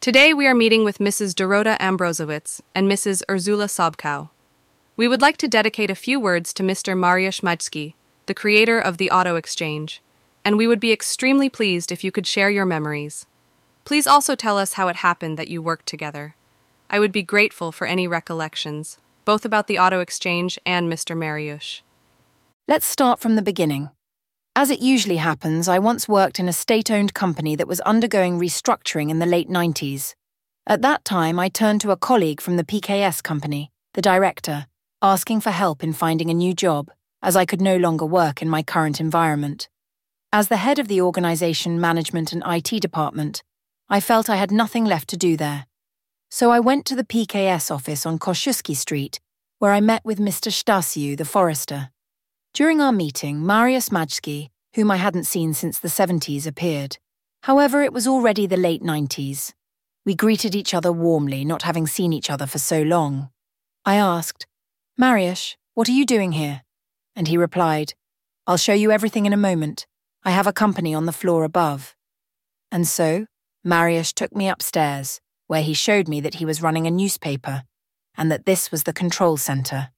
Today we are meeting with Mrs. Dorota Ambrosowicz and Mrs. Ursula Sobkow. We would like to dedicate a few words to Mr. Mariusz Majski, the creator of the Auto Exchange, and we would be extremely pleased if you could share your memories. Please also tell us how it happened that you worked together. I would be grateful for any recollections, both about the Auto Exchange and Mr. Mariusz. Let's start from the beginning. As it usually happens, I once worked in a state-owned company that was undergoing restructuring in the late 90s. At that time, I turned to a colleague from the PKS company, the director, asking for help in finding a new job, as I could no longer work in my current environment. As the head of the organization management and IT department, I felt I had nothing left to do there. So I went to the PKS office on Kosciuszki Street, where I met with Mr. Stasiu, the forester. During our meeting, Mariusz Majski, whom I hadn't seen since the 70s, appeared. However, it was already the late 90s. We greeted each other warmly, not having seen each other for so long. I asked, "Mariusz, what are you doing here?" And he replied, "I'll show you everything in a moment. I have a company on the floor above." And so, Mariusz took me upstairs, where he showed me that he was running a newspaper, and that this was the control center.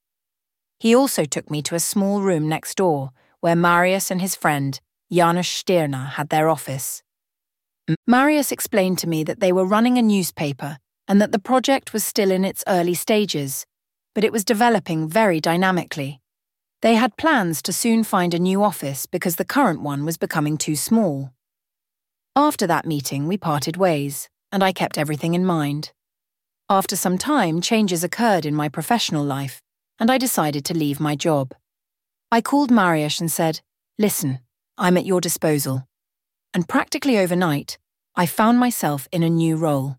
He also took me to a small room next door, where Mariusz and his friend, Janusz Stirner, had their office. Mariusz explained to me that they were running a newspaper and that the project was still in its early stages, but it was developing very dynamically. They had plans to soon find a new office because the current one was becoming too small. After that meeting, we parted ways, and I kept everything in mind. After some time, changes occurred in my professional life, and I decided to leave my job. I called Mariusz and said, "Listen, I'm at your disposal." And practically overnight, I found myself in a new role.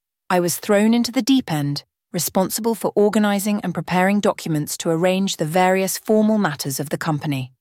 I was thrown into the deep end, responsible for organizing and preparing documents to arrange the various formal matters of the company.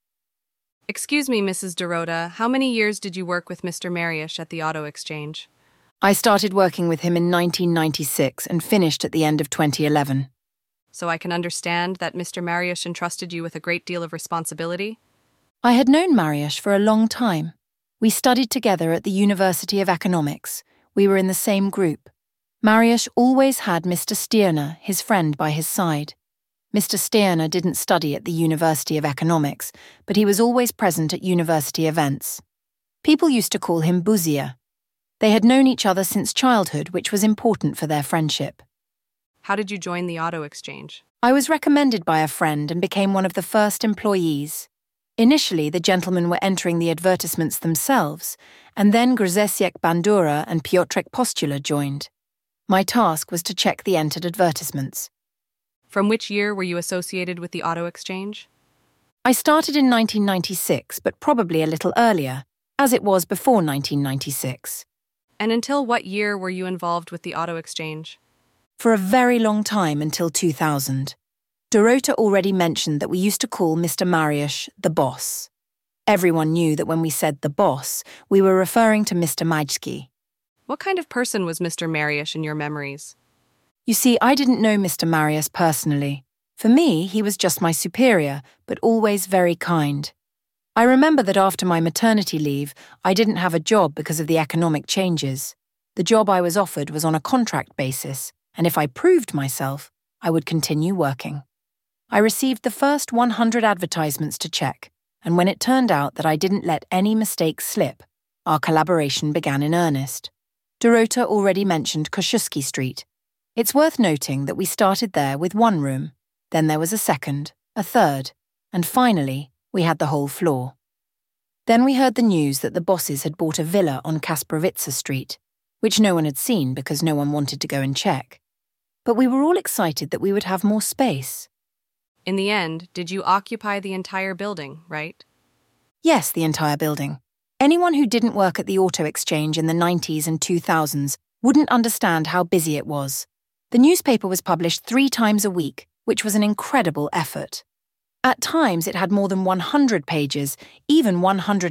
Excuse me, Mrs. Dorota, how many years did you work with Mr. Mariusz at the Auto Exchange? I started working with him in 1996 and finished at the end of 2011. So I can understand that Mr. Mariusz entrusted you with a great deal of responsibility? I had known Mariusz for a long time. We studied together at the University of Economics. We were in the same group. Mariusz always had Mr. Stirner, his friend, by his side. Mr. Stirner didn't study at the University of Economics, but he was always present at university events. People used to call him Buzia. They had known each other since childhood, which was important for their friendship. How did you join the Auto Exchange? I was recommended by a friend and became one of the first employees. Initially, the gentlemen were entering the advertisements themselves, and then Grzesiek Bandura and Piotrek Postula joined. My task was to check the entered advertisements. From which year were you associated with the Auto Exchange? I started in 1996, but probably a little earlier, as it was before 1996. And until what year were you involved with the Auto Exchange? For a very long time, until 2000. Dorota already mentioned that we used to call Mr. Mariusz the boss. Everyone knew that when we said the boss, we were referring to Mr. Majski. What kind of person was Mr. Mariusz in your memories? You see, I didn't know Mr. Mariusz personally. For me, he was just my superior, but always very kind. I remember that after my maternity leave, I didn't have a job because of the economic changes. The job I was offered was on a contract basis, and if I proved myself, I would continue working. I received the first 100 advertisements to check, and when it turned out that I didn't let any mistakes slip, our collaboration began in earnest. Dorota already mentioned Kosciuszki Street. It's worth noting that we started there with one room, then there was a second, a third, and finally, we had the whole floor. Then we heard the news that the bosses had bought a villa on Kasprowice Street, which no one had seen because no one wanted to go and check. But we were all excited that we would have more space. In the end, did you occupy the entire building, right? Yes, the entire building. Anyone who didn't work at the Auto Exchange in the 90s and 2000s wouldn't understand how busy it was. The newspaper was published 3 times a week, which was an incredible effort. At times, it had more than 100 pages, even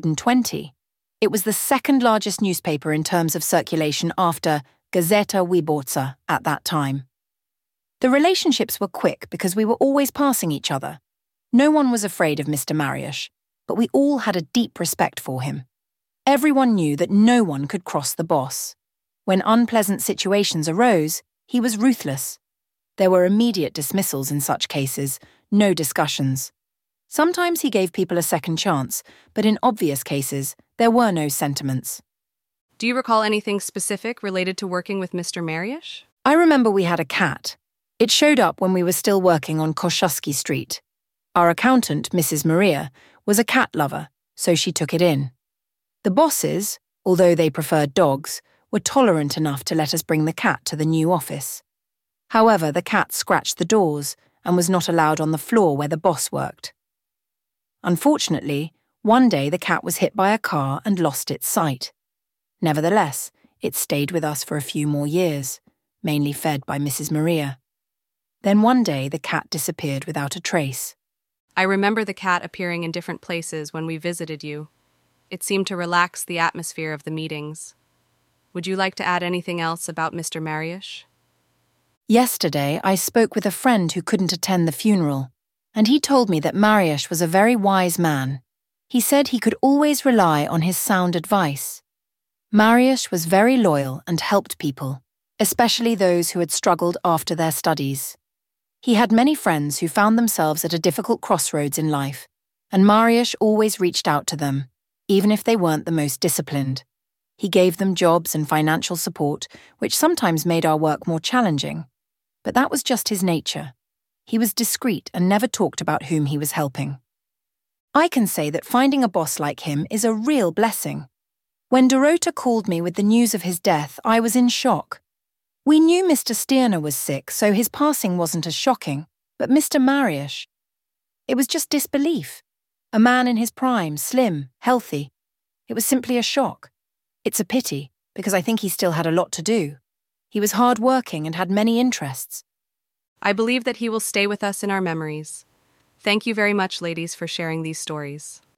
120. It was the second largest newspaper in terms of circulation after Gazeta Wyborcza at that time. The relationships were quick because we were always passing each other. No one was afraid of Mr. Mariusz, but we all had a deep respect for him. Everyone knew that no one could cross the boss. When unpleasant situations arose, he was ruthless. There were immediate dismissals in such cases, no discussions. Sometimes he gave people a second chance, but in obvious cases, there were no sentiments. Do you recall anything specific related to working with Mr. Mariusz? I remember we had a cat. It showed up when we were still working on Kosciuszki Street. Our accountant, Mrs. Maria, was a cat lover, so she took it in. The bosses, although they preferred dogs, were tolerant enough to let us bring the cat to the new office. However, the cat scratched the doors and was not allowed on the floor where the boss worked. Unfortunately, one day the cat was hit by a car and lost its sight. Nevertheless, it stayed with us for a few more years, mainly fed by Mrs. Maria. Then one day the cat disappeared without a trace. I remember the cat appearing in different places when we visited you. It seemed to relax the atmosphere of the meetings. Would you like to add anything else about Mr. Mariusz? Yesterday, I spoke with a friend who couldn't attend the funeral, and he told me that Mariusz was a very wise man. He said he could always rely on his sound advice. Mariusz was very loyal and helped people, especially those who had struggled after their studies. He had many friends who found themselves at a difficult crossroads in life, and Mariusz always reached out to them, even if they weren't the most disciplined. He gave them jobs and financial support, which sometimes made our work more challenging. But that was just his nature. He was discreet and never talked about whom he was helping. I can say that finding a boss like him is a real blessing. When Dorota called me with the news of his death, I was in shock. We knew Mr. Stierna was sick, so his passing wasn't as shocking, but Mr. Mariusz, it was just disbelief. A man in his prime, slim, healthy. It was simply a shock. It's a pity, because I think he still had a lot to do. He was hard-working and had many interests. I believe that he will stay with us in our memories. Thank you very much, ladies, for sharing these stories.